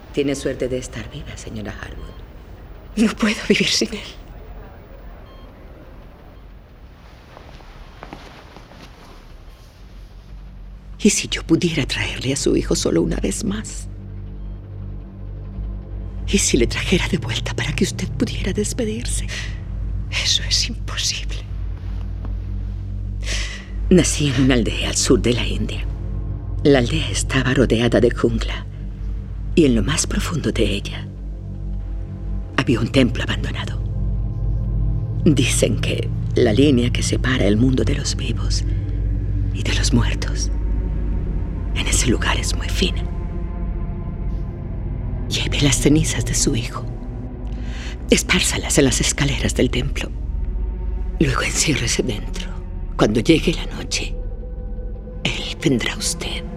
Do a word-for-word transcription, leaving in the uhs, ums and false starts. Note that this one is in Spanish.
Tiene suerte de estar viva, señora Harwood. No puedo vivir sin él. ¿Y si yo pudiera traerle a su hijo solo una vez más? ¿Y si le trajera de vuelta para que usted pudiera despedirse? Eso es imposible. Nací en una aldea al sur de la India. La aldea estaba rodeada de jungla y en lo más profundo de ella había un templo abandonado. Dicen que la línea que separa el mundo de los vivos y de los muertos en ese lugar es muy fina. Lleve las cenizas de su hijo, espárzalas en las escaleras del templo. Luego enciérrese dentro. Cuando llegue la noche, él vendrá a usted.